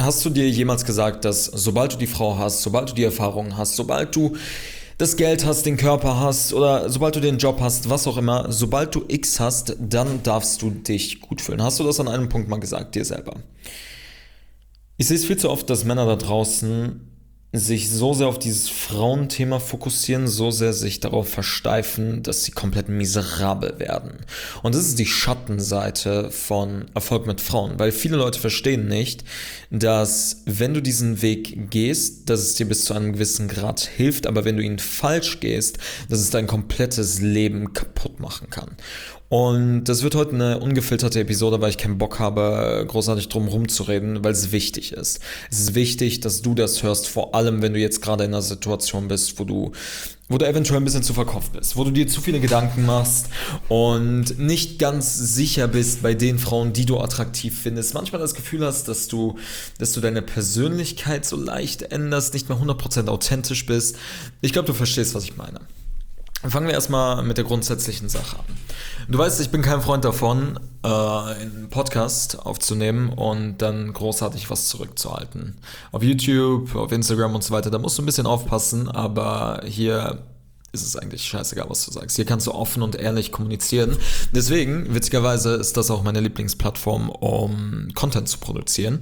Hast du dir jemals gesagt, dass sobald du die Frau hast, sobald du die Erfahrung hast, sobald du das Geld hast, den Körper hast oder sobald du den Job hast, was auch immer, sobald du X hast, dann darfst du dich gut fühlen? Hast du das an einem Punkt mal gesagt, dir selber? Ich sehe es viel zu oft, dass Männer da draußen sich so sehr auf dieses Frauenthema fokussieren, so sehr sich darauf versteifen, dass sie komplett miserabel werden. Und das ist die Schattenseite von Erfolg mit Frauen, weil viele Leute verstehen nicht, dass wenn du diesen Weg gehst, dass es dir bis zu einem gewissen Grad hilft, aber wenn du ihn falsch gehst, dass es dein komplettes Leben kaputt machen kann. Und das wird heute eine ungefilterte Episode, weil ich keinen Bock habe, großartig drum rumzureden, weil es wichtig ist. Es ist wichtig, dass du das hörst, vor allem wenn du jetzt gerade in einer Situation bist, wo du eventuell ein bisschen zu verkopft bist, wo du dir zu viele Gedanken machst und nicht ganz sicher bist bei den Frauen, die du attraktiv findest. Manchmal das Gefühl hast, dass du deine Persönlichkeit so leicht änderst, nicht mehr 100% authentisch bist. Ich glaube, du verstehst, was ich meine. Fangen wir erstmal mit der grundsätzlichen Sache an. Du weißt, ich bin kein Freund davon, einen Podcast aufzunehmen und dann großartig was zurückzuhalten. Auf YouTube, auf Instagram und so weiter, da musst du ein bisschen aufpassen, aber hier ist es eigentlich scheißegal, was du sagst. Hier kannst du offen und ehrlich kommunizieren. Deswegen, witzigerweise, ist das auch meine Lieblingsplattform, um Content zu produzieren.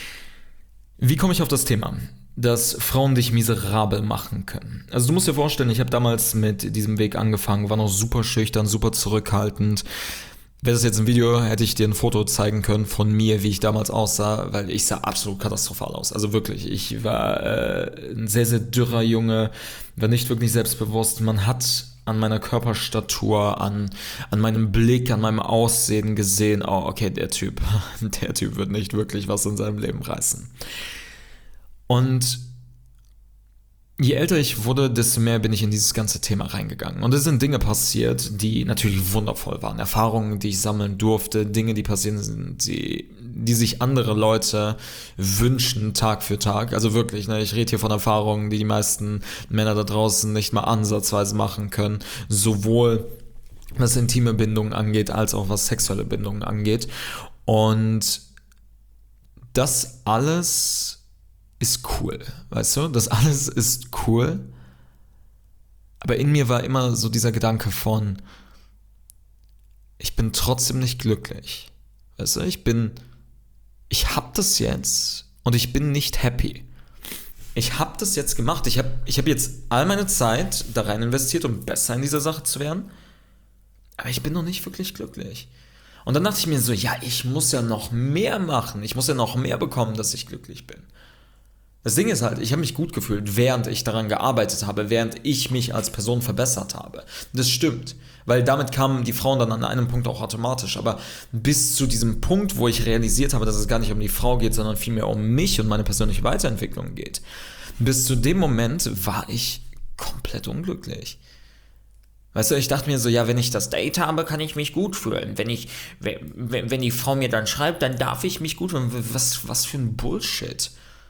Wie komme ich auf das Thema? Dass Frauen dich miserabel machen können. Also du musst dir vorstellen, ich habe damals mit diesem Weg angefangen, war noch super schüchtern, super zurückhaltend. Wäre das jetzt ein Video, hätte ich dir ein Foto zeigen können von mir, wie ich damals aussah, weil ich sah absolut katastrophal aus. Also wirklich, ich war ein sehr, sehr dürrer Junge, war nicht wirklich selbstbewusst. Man hat an meiner Körperstatur, an meinem Blick, an meinem Aussehen gesehen, oh okay, der Typ wird nicht wirklich was in seinem Leben reißen. Und je älter ich wurde, desto mehr bin ich in dieses ganze Thema reingegangen. Und es sind Dinge passiert, die natürlich wundervoll waren. Erfahrungen, die ich sammeln durfte, Dinge, die passieren sind, die sich andere Leute wünschen, Tag für Tag. Also wirklich, ne, ich rede hier von Erfahrungen, die meisten Männer da draußen nicht mal ansatzweise machen können. Sowohl was intime Bindungen angeht, als auch was sexuelle Bindungen angeht. Und das alles ist cool, weißt du? Das alles ist cool. Aber in mir war immer so dieser Gedanke von, ich bin trotzdem nicht glücklich. Weißt du, ich hab das jetzt und ich bin nicht happy. Ich hab das jetzt gemacht. Ich hab jetzt all meine Zeit da rein investiert, um besser in dieser Sache zu werden. Aber ich bin noch nicht wirklich glücklich. Und dann dachte ich mir so, ja, ich muss ja noch mehr machen. Ich muss ja noch mehr bekommen, dass ich glücklich bin. Das Ding ist halt, ich habe mich gut gefühlt, während ich daran gearbeitet habe, während ich mich als Person verbessert habe. Das stimmt, weil damit kamen die Frauen dann an einem Punkt auch automatisch. Aber bis zu diesem Punkt, wo ich realisiert habe, dass es gar nicht um die Frau geht, sondern vielmehr um mich und meine persönliche Weiterentwicklung geht, bis zu dem Moment war ich komplett unglücklich. Weißt du, ich dachte mir so, ja, wenn ich das Date habe, kann ich mich gut fühlen. Wenn die Frau mir dann schreibt, dann darf ich mich gut fühlen. Was für ein Bullshit.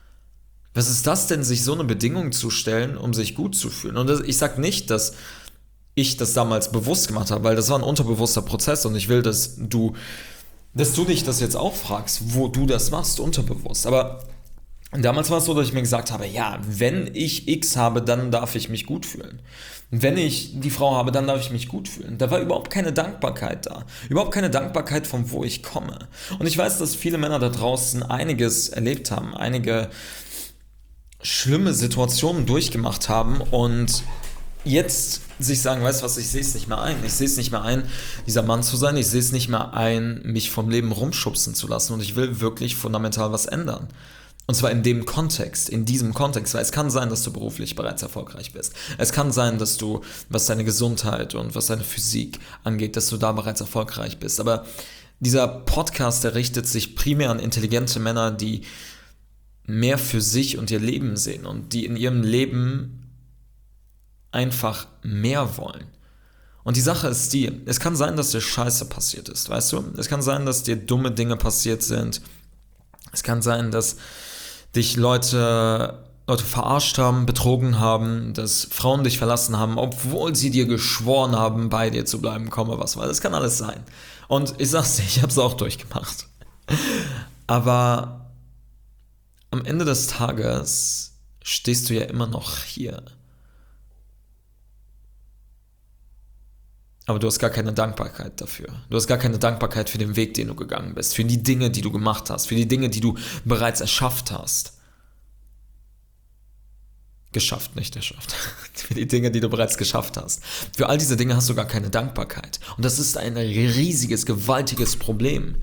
Was ist das denn, sich so eine Bedingung zu stellen, um sich gut zu fühlen? Und ich sage nicht, dass ich das damals bewusst gemacht habe, weil das war ein unterbewusster Prozess und ich will, dass du dich das jetzt auch fragst, wo du das machst, unterbewusst. Aber damals war es so, dass ich mir gesagt habe, ja, wenn ich X habe, dann darf ich mich gut fühlen. Wenn ich die Frau habe, dann darf ich mich gut fühlen. Da war überhaupt keine Dankbarkeit da. Überhaupt keine Dankbarkeit, von wo ich komme. Und ich weiß, dass viele Männer da draußen einiges erlebt haben, einige schlimme Situationen durchgemacht haben und jetzt sich sagen, weißt du was, ich sehe es nicht mehr ein. Ich sehe es nicht mehr ein, dieser Mann zu sein. Ich sehe es nicht mehr ein, mich vom Leben rumschubsen zu lassen und ich will wirklich fundamental was ändern. Und zwar in dem Kontext, in diesem Kontext, weil es kann sein, dass du beruflich bereits erfolgreich bist. Es kann sein, dass du, was deine Gesundheit und was deine Physik angeht, dass du da bereits erfolgreich bist. Aber dieser Podcast, der richtet sich primär an intelligente Männer, die mehr für sich und ihr Leben sehen und die in ihrem Leben einfach mehr wollen. Und die Sache ist die, es kann sein, dass dir Scheiße passiert ist, weißt du? Es kann sein, dass dir dumme Dinge passiert sind. Es kann sein, dass dich Leute verarscht haben, betrogen haben, dass Frauen dich verlassen haben, obwohl sie dir geschworen haben, bei dir zu bleiben, komme was, weil das kann alles sein. Und ich sag's dir, ich hab's auch durchgemacht. Aber am Ende des Tages stehst du ja immer noch hier. Aber du hast gar keine Dankbarkeit dafür. Du hast gar keine Dankbarkeit für den Weg, den du gegangen bist, für die Dinge, die du gemacht hast, für die Dinge, die du bereits erschafft hast. Nicht erschafft. Für die Dinge, die du bereits geschafft hast. Für all diese Dinge hast du gar keine Dankbarkeit. Und das ist ein riesiges, gewaltiges Problem.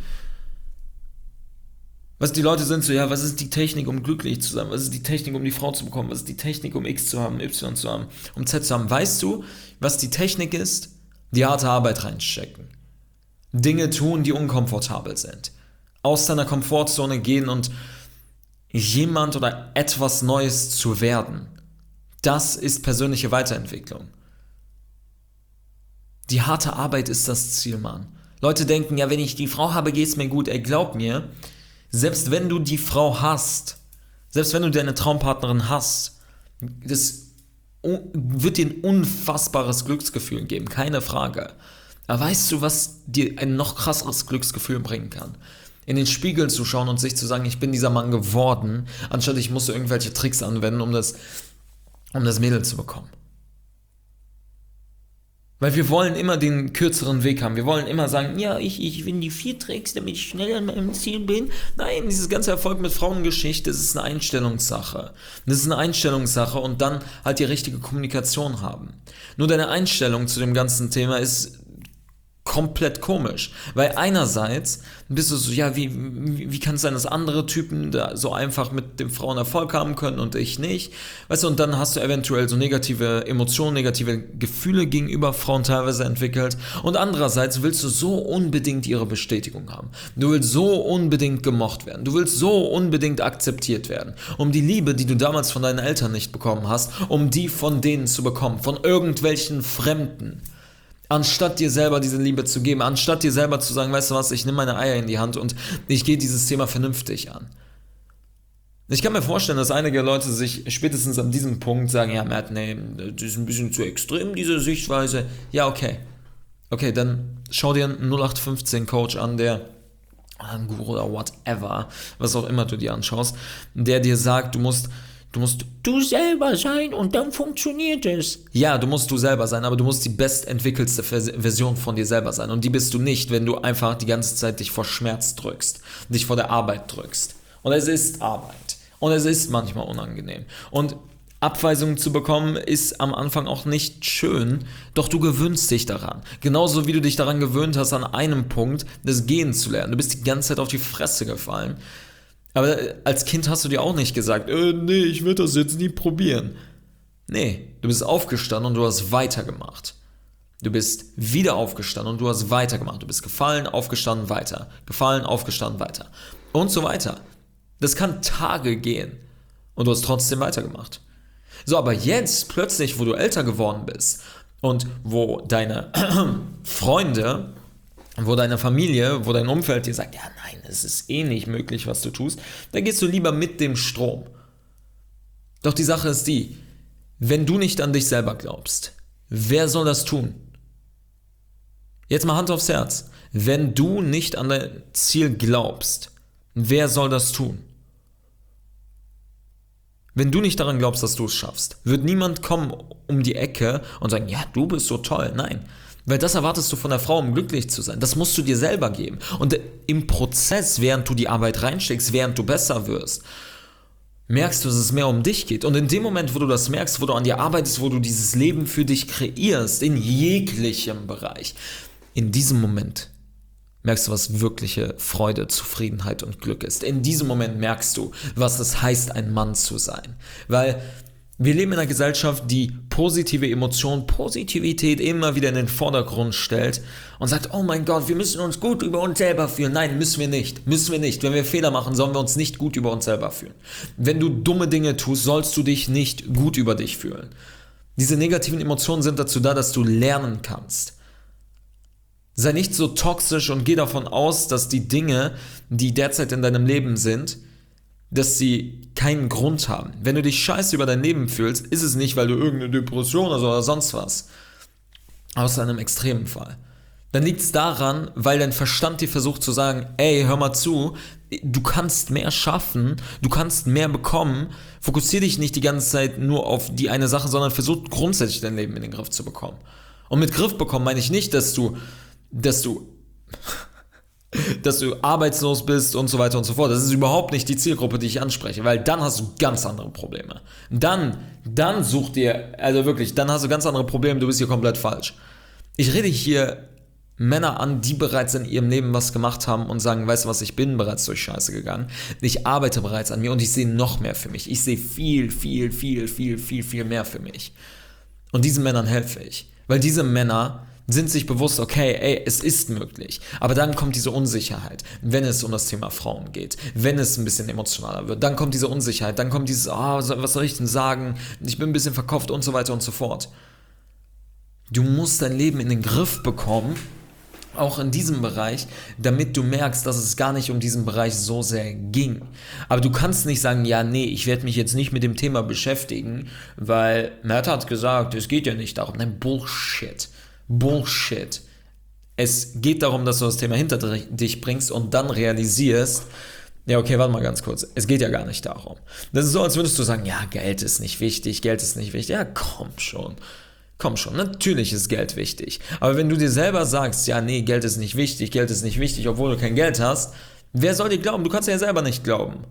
Was die Leute sind so, ja, was ist die Technik, um glücklich zu sein? Was ist die Technik, um die Frau zu bekommen? Was ist die Technik, um X zu haben, Y zu haben, um Z zu haben? Weißt du, was die Technik ist? Die harte Arbeit reinstecken. Dinge tun, die unkomfortabel sind. Aus deiner Komfortzone gehen und jemand oder etwas Neues zu werden. Das ist persönliche Weiterentwicklung. Die harte Arbeit ist das Ziel, Mann. Leute denken, ja, wenn ich die Frau habe, geht's mir gut. Ey, glaub mir, selbst wenn du die Frau hast, selbst wenn du deine Traumpartnerin hast, das wird dir ein unfassbares Glücksgefühl geben, keine Frage. Aber weißt du, was dir ein noch krasseres Glücksgefühl bringen kann? In den Spiegel zu schauen und sich zu sagen, ich bin dieser Mann geworden, anstatt ich muss irgendwelche Tricks anwenden, um das Mädel zu bekommen. Weil wir wollen immer den kürzeren Weg haben. Wir wollen immer sagen, ja, ich will die 4 Tricks, damit ich schnell an meinem Ziel bin. Nein, dieses ganze Erfolg mit Frauengeschichte, das ist eine Einstellungssache. Das ist eine Einstellungssache und dann halt die richtige Kommunikation haben. Nur deine Einstellung zu dem ganzen Thema ist komplett komisch, weil einerseits bist du so, ja, wie kann es sein, dass andere Typen da so einfach mit den Frauen Erfolg haben können und ich nicht, weißt du, und dann hast du eventuell so negative Emotionen, negative Gefühle gegenüber Frauen teilweise entwickelt und andererseits willst du so unbedingt ihre Bestätigung haben, du willst so unbedingt gemocht werden, du willst so unbedingt akzeptiert werden, um die Liebe, die du damals von deinen Eltern nicht bekommen hast, um die von denen zu bekommen, von irgendwelchen Fremden. Anstatt dir selber diese Liebe zu geben, anstatt dir selber zu sagen, weißt du was, ich nehme meine Eier in die Hand und ich gehe dieses Thema vernünftig an. Ich kann mir vorstellen, dass einige Leute sich spätestens an diesem Punkt sagen, ja Matt, nee, das ist ein bisschen zu extrem, diese Sichtweise. Ja, okay. Okay, dann schau dir einen 0815-Coach an, der ein Guru oder whatever, was auch immer du dir anschaust, der dir sagt, du musst du selber sein und dann funktioniert es. Ja, du musst du selber sein, aber du musst die bestentwickelste Version von dir selber sein. Und die bist du nicht, wenn du einfach die ganze Zeit dich vor Schmerz drückst, dich vor der Arbeit drückst. Und es ist Arbeit. Und es ist manchmal unangenehm. Und Abweisungen zu bekommen ist am Anfang auch nicht schön, doch du gewöhnst dich daran. Genauso wie du dich daran gewöhnt hast, an einem Punkt das Gehen zu lernen. Du bist die ganze Zeit auf die Fresse gefallen. Aber als Kind hast du dir auch nicht gesagt, nee, ich will das jetzt nie probieren. Nee, du bist aufgestanden und du hast weitergemacht. Du bist wieder aufgestanden und du hast weitergemacht. Du bist gefallen, aufgestanden, weiter. Gefallen, aufgestanden, weiter. Und so weiter. Das kann Tage gehen. Und du hast trotzdem weitergemacht. So, aber jetzt plötzlich, wo du älter geworden bist und wo deine Freunde, wo deine Familie, wo dein Umfeld dir sagt, ja nein, es ist eh nicht möglich, was du tust, dann gehst du lieber mit dem Strom. Doch die Sache ist die, wenn du nicht an dich selber glaubst, wer soll das tun? Jetzt mal Hand aufs Herz. Wenn du nicht an dein Ziel glaubst, wer soll das tun? Wenn du nicht daran glaubst, dass du es schaffst, wird niemand kommen um die Ecke und sagen, ja, du bist so toll. Nein. Weil das erwartest du von der Frau, um glücklich zu sein. Das musst du dir selber geben. Und im Prozess, während du die Arbeit reinsteckst, während du besser wirst, merkst du, dass es mehr um dich geht. Und in dem Moment, wo du das merkst, wo du an dir arbeitest, wo du dieses Leben für dich kreierst, in jeglichem Bereich, in diesem Moment merkst du, was wirkliche Freude, Zufriedenheit und Glück ist. In diesem Moment merkst du, was es heißt, ein Mann zu sein. Weil wir leben in einer Gesellschaft, die positive Emotionen, Positivität immer wieder in den Vordergrund stellt und sagt, oh mein Gott, wir müssen uns gut über uns selber fühlen. Nein, müssen wir nicht. Müssen wir nicht. Wenn wir Fehler machen, sollen wir uns nicht gut über uns selber fühlen. Wenn du dumme Dinge tust, sollst du dich nicht gut über dich fühlen. Diese negativen Emotionen sind dazu da, dass du lernen kannst. Sei nicht so toxisch und geh davon aus, dass die Dinge, die derzeit in deinem Leben sind, dass sie keinen Grund haben. Wenn du dich scheiße über dein Leben fühlst, ist es nicht, weil du irgendeine Depression hast oder sonst was. Außer in einem extremen Fall. dann liegt es daran, weil dein Verstand dir versucht zu sagen, ey, hör mal zu, du kannst mehr schaffen, du kannst mehr bekommen, fokussiere dich nicht die ganze Zeit nur auf die eine Sache, sondern versuch grundsätzlich dein Leben in den Griff zu bekommen. Und mit Griff bekommen meine ich nicht, dass du arbeitslos bist und so weiter und so fort. Das ist überhaupt nicht die Zielgruppe, die ich anspreche, weil dann hast du ganz andere Probleme. Dann such dir, also wirklich, dann hast du ganz andere Probleme, du bist hier komplett falsch. Ich rede hier Männer an, die bereits in ihrem Leben was gemacht haben und sagen, weißt du was, ich bin bereits durch Scheiße gegangen, ich arbeite bereits an mir und ich sehe noch mehr für mich. Ich sehe viel, viel, viel, viel, viel, viel mehr für mich. Und diesen Männern helfe ich, weil diese Männer sind sich bewusst, okay, ey, es ist möglich. Aber dann kommt diese Unsicherheit, wenn es um das Thema Frauen geht, wenn es ein bisschen emotionaler wird, dann kommt diese Unsicherheit, dann kommt dieses, was soll ich denn sagen, ich bin ein bisschen verkopft und so weiter und so fort. Du musst dein Leben in den Griff bekommen, auch in diesem Bereich, damit du merkst, dass es gar nicht um diesen Bereich so sehr ging. Aber du kannst nicht sagen, ja, nee, ich werde mich jetzt nicht mit dem Thema beschäftigen, weil Mert hat gesagt, es geht ja nicht darum. Nein, Bullshit. Es geht darum, dass du das Thema hinter dich bringst und dann realisierst, ja, okay, warte mal ganz kurz, es geht ja gar nicht darum. Das ist so, als würdest du sagen, ja, Geld ist nicht wichtig. Ja, komm schon, natürlich ist Geld wichtig. Aber wenn du dir selber sagst, ja, nee, Geld ist nicht wichtig, obwohl du kein Geld hast, wer soll dir glauben? Du kannst ja selber nicht glauben.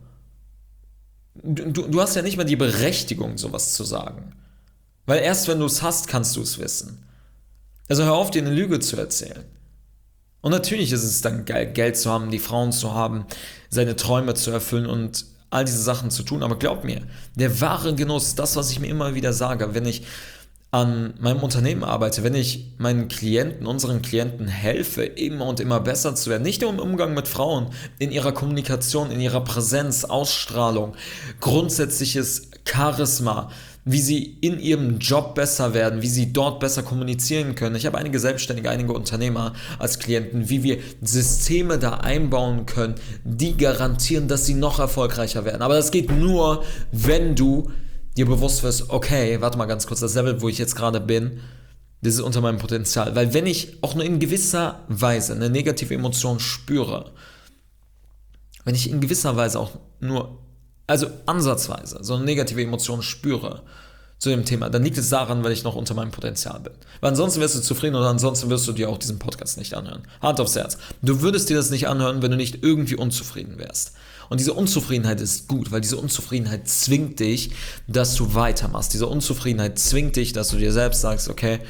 Du hast ja nicht mal die Berechtigung, sowas zu sagen. Weil erst wenn du es hast, kannst du es wissen. Also hör auf, dir eine Lüge zu erzählen. Und natürlich ist es dann geil, Geld zu haben, die Frauen zu haben, seine Träume zu erfüllen und all diese Sachen zu tun. Aber glaub mir, der wahre Genuss, das, was ich mir immer wieder sage, wenn ich an meinem Unternehmen arbeite, wenn ich unseren Klienten helfe, immer und immer besser zu werden, nicht nur im Umgang mit Frauen, in ihrer Kommunikation, in ihrer Präsenz, Ausstrahlung, grundsätzliches Charisma, wie sie in ihrem Job besser werden, wie sie dort besser kommunizieren können. Ich habe einige Selbstständige, einige Unternehmer als Klienten, wie wir Systeme da einbauen können, die garantieren, dass sie noch erfolgreicher werden. Aber das geht nur, wenn du dir bewusst wirst, okay, warte mal ganz kurz, das Level, wo ich jetzt gerade bin, das ist unter meinem Potenzial. Weil wenn ich auch nur in gewisser Weise eine negative Emotion spüre, wenn ich in gewisser Weise auch nur, also ansatzweise, so eine negative Emotion spüre zu dem Thema, dann liegt es daran, weil ich noch unter meinem Potenzial bin. Weil ansonsten wirst du zufrieden oder ansonsten wirst du dir auch diesen Podcast nicht anhören. Hand aufs Herz. Du würdest dir das nicht anhören, wenn du nicht irgendwie unzufrieden wärst. Und diese Unzufriedenheit ist gut, weil diese Unzufriedenheit zwingt dich, dass du weitermachst. Diese Unzufriedenheit zwingt dich, dass du dir selbst sagst, okay,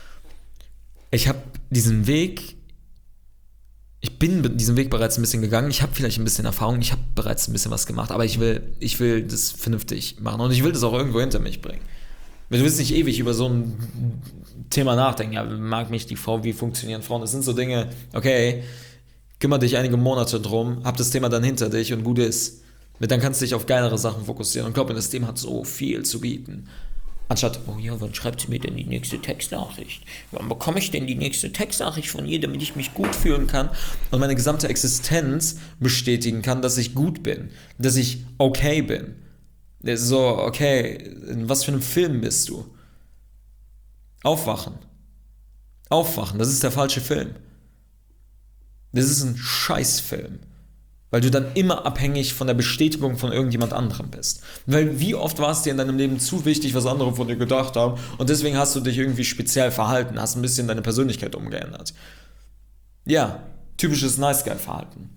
ich habe diesen Weg, ich bin diesen Weg bereits ein bisschen gegangen, ich habe vielleicht ein bisschen Erfahrung, ich habe bereits ein bisschen was gemacht, aber ich will das vernünftig machen und ich will das auch irgendwo hinter mich bringen. Du willst nicht ewig über so ein Thema nachdenken, ja, mag mich die Frau, wie funktionieren Frauen, das sind so Dinge, okay, kümmere dich einige Monate drum, hab das Thema dann hinter dich und gut ist. Dann kannst du dich auf geilere Sachen fokussieren. Und glaub mir, das Thema hat so viel zu bieten. Anstatt, oh ja, wann schreibt sie mir denn die nächste Textnachricht? Wann bekomme ich denn die nächste Textnachricht von ihr, damit ich mich gut fühlen kann und meine gesamte Existenz bestätigen kann, dass ich gut bin, dass ich okay bin. So, okay, in was für einem Film bist du? Aufwachen, das ist der falsche Film. Das ist ein Scheißfilm, weil du dann immer abhängig von der Bestätigung von irgendjemand anderem bist. Weil wie oft war es dir in deinem Leben zu wichtig, was andere von dir gedacht haben und deswegen hast du dich irgendwie speziell verhalten, hast ein bisschen deine Persönlichkeit umgeändert. Ja, typisches Nice-Guy-Verhalten.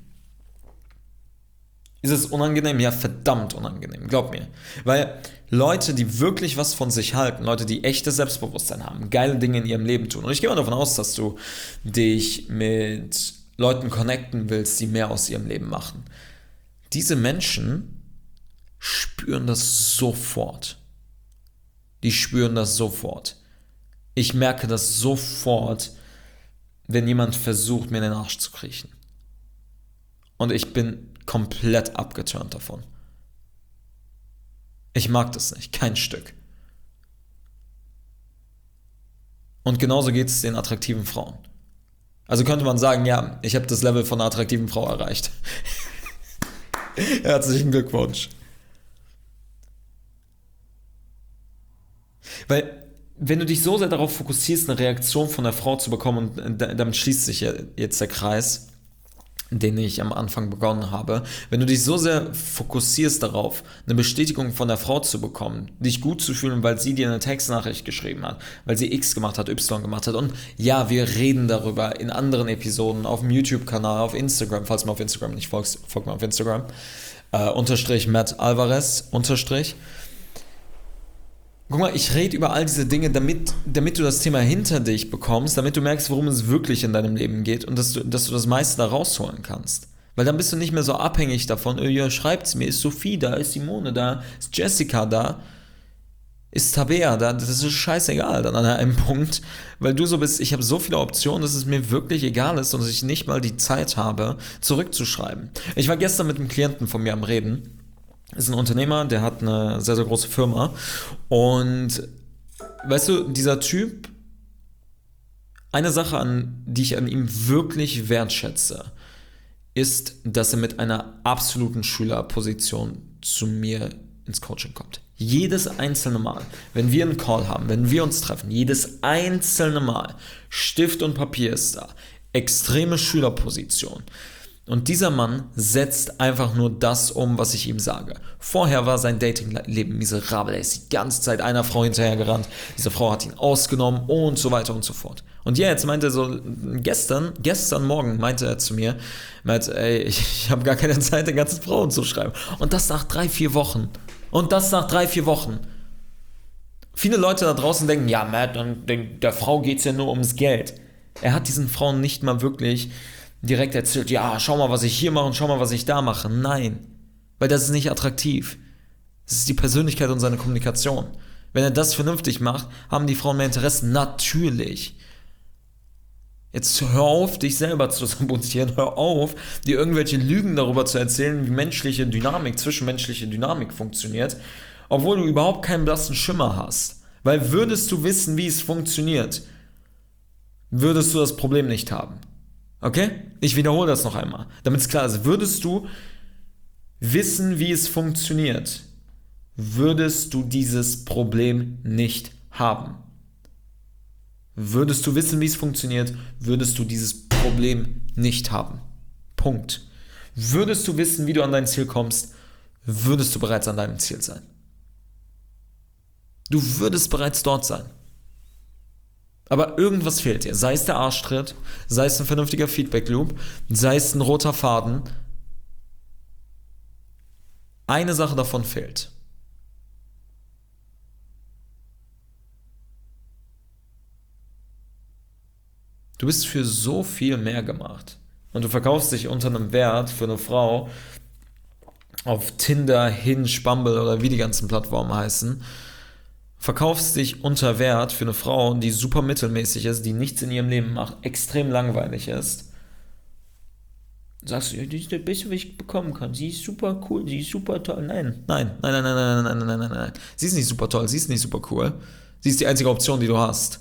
Ist es unangenehm? Ja, verdammt unangenehm, glaub mir. Weil Leute, die wirklich was von sich halten, Leute, die echtes Selbstbewusstsein haben, geile Dinge in ihrem Leben tun. Und ich gehe mal davon aus, dass du dich mit Leuten connecten willst, die mehr aus ihrem Leben machen. Diese Menschen spüren das sofort. Ich merke das sofort, wenn jemand versucht, mir in den Arsch zu kriechen. Und ich bin komplett abgeturnt davon. Ich mag das nicht, kein Stück. Und genauso geht es den attraktiven Frauen. Also könnte man sagen, ja, ich habe das Level von einer attraktiven Frau erreicht. Herzlichen Glückwunsch. Weil wenn du dich so sehr darauf fokussierst, eine Reaktion von der Frau zu bekommen, und damit schließt sich jetzt der Kreis, den ich am Anfang begonnen habe, wenn du dich so sehr fokussierst darauf, eine Bestätigung von der Frau zu bekommen, dich gut zu fühlen, weil sie dir eine Textnachricht geschrieben hat, weil sie X gemacht hat, Y gemacht hat, und ja, wir reden darüber in anderen Episoden, auf dem YouTube-Kanal, auf Instagram, falls du mir auf Instagram nicht folgst, folg mir auf Instagram, unterstrich Matt Alvarez, unterstrich. Guck mal, ich rede über all diese Dinge, damit du das Thema hinter dich bekommst, damit du merkst, worum es wirklich in deinem Leben geht, und dass du das meiste da rausholen kannst. Weil dann bist du nicht mehr so abhängig davon, ja, schreibt's mir, ist Sophie da, ist Simone da, ist Jessica da, ist Tabea da, das ist scheißegal dann an einem Punkt, weil du so bist, ich habe so viele Optionen, dass es mir wirklich egal ist und dass ich nicht mal die Zeit habe, zurückzuschreiben. Ich war gestern mit einem Klienten von mir am Reden. Ist ein Unternehmer, der hat eine sehr, sehr große Firma. Und weißt du, dieser Typ, eine Sache, die ich an ihm wirklich wertschätze, ist, dass er mit einer absoluten Schülerposition zu mir ins Coaching kommt. Jedes einzelne Mal, wenn wir einen Call haben, wenn wir uns treffen, jedes einzelne Mal, Stift und Papier ist da, extreme Schülerposition. Und dieser Mann setzt einfach nur das um, was ich ihm sage. Vorher war sein Datingleben miserabel. Er ist die ganze Zeit einer Frau hinterhergerannt. Diese Frau hat ihn ausgenommen und so weiter und so fort. Und jetzt meinte er so, gestern Morgen meinte er zu mir, ey, ich habe gar keine Zeit, den ganzen Frauen zu schreiben. Und das nach 3-4 Wochen. Viele Leute da draußen denken, ja, Matt, der Frau geht es ja nur ums Geld. Er hat diesen Frauen nicht mal wirklich direkt erzählt, ja, schau mal, was ich hier mache und schau mal, was ich da mache. Nein, weil das ist nicht attraktiv. Das ist die Persönlichkeit und seine Kommunikation. Wenn er das vernünftig macht, haben die Frauen mehr Interesse. Natürlich. Jetzt hör auf, dich selber zu sabotieren. Hör auf, dir irgendwelche Lügen darüber zu erzählen, wie menschliche Dynamik, zwischenmenschliche Dynamik funktioniert, obwohl du überhaupt keinen blassen Schimmer hast. Weil würdest du wissen, wie es funktioniert, würdest du das Problem nicht haben. Okay? Ich wiederhole das noch einmal, damit es klar ist. Würdest du wissen, wie es funktioniert, würdest du dieses Problem nicht haben. Würdest du wissen, wie es funktioniert, würdest du dieses Problem nicht haben. Punkt. Würdest du wissen, wie du an dein Ziel kommst, würdest du bereits an deinem Ziel sein. Du würdest bereits dort sein. Aber irgendwas fehlt dir. Sei es der Arschtritt, sei es ein vernünftiger Feedback-Loop, sei es ein roter Faden. Eine Sache davon fehlt. Du bist für so viel mehr gemacht. Und du verkaufst dich unter einem Wert für eine Frau auf Tinder, Hinge, Bumble oder wie die ganzen Plattformen heißen. Verkaufst dich unter Wert für eine Frau, die super mittelmäßig ist, die nichts in ihrem Leben macht, extrem langweilig ist. Sagst du, ja, die ist das Beste, was ich bekommen kann. Sie ist super cool, sie ist super toll. Nein. Sie ist nicht super toll, sie ist nicht super cool. Sie ist die einzige Option, die du hast.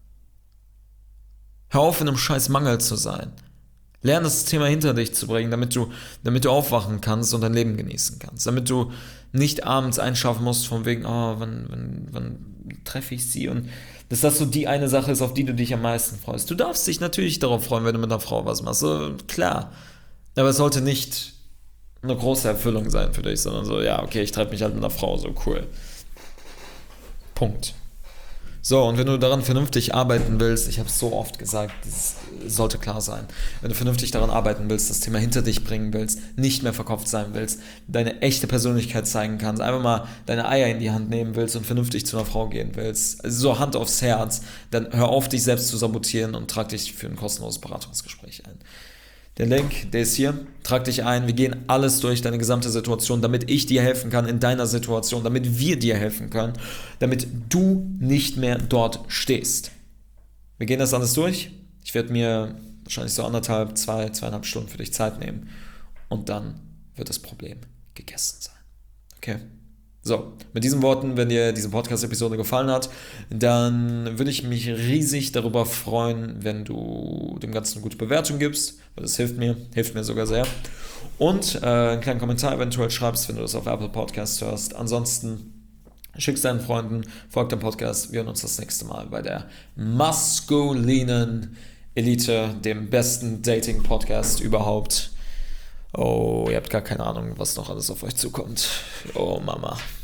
Hör auf, in einem scheiß Mangel zu sein. Lern das Thema hinter dich zu bringen, damit du aufwachen kannst und dein Leben genießen kannst. Damit du nicht abends einschlafen musst von wegen, oh, wann treffe ich sie? Und dass das so die eine Sache ist, auf die du dich am meisten freust. Du darfst dich natürlich darauf freuen, wenn du mit einer Frau was machst. So, klar. Aber es sollte nicht eine große Erfüllung sein für dich, sondern so, ja, okay, ich treffe mich halt mit einer Frau, so cool. Punkt. So, und wenn du daran vernünftig arbeiten willst, ich habe es so oft gesagt, das sollte klar sein, wenn du vernünftig daran arbeiten willst, das Thema hinter dich bringen willst, nicht mehr verkopft sein willst, deine echte Persönlichkeit zeigen kannst, einfach mal deine Eier in die Hand nehmen willst und vernünftig zu einer Frau gehen willst, also so Hand aufs Herz, dann hör auf, dich selbst zu sabotieren und trag dich für ein kostenloses Beratungsgespräch ein. Der Link, der ist hier, trag dich ein, wir gehen alles durch, deine gesamte Situation, damit ich dir helfen kann in deiner Situation, damit wir dir helfen können, damit du nicht mehr dort stehst. Wir gehen das alles durch, ich werde mir wahrscheinlich so 2,5 Stunden für dich Zeit nehmen und dann wird das Problem gegessen sein. Okay? So, mit diesen Worten, wenn dir diese Podcast-Episode gefallen hat, dann würde ich mich riesig darüber freuen, wenn du dem Ganzen eine gute Bewertung gibst, weil das hilft mir sogar sehr. Und einen kleinen Kommentar eventuell schreibst, wenn du das auf Apple Podcasts hörst. Ansonsten Schick's deinen Freunden, folgt dem Podcast. Wir hören uns das nächste Mal bei der maskulinen Elite, dem besten Dating-Podcast überhaupt. Oh, ihr habt gar keine Ahnung, was noch alles auf euch zukommt. Oh, Mama.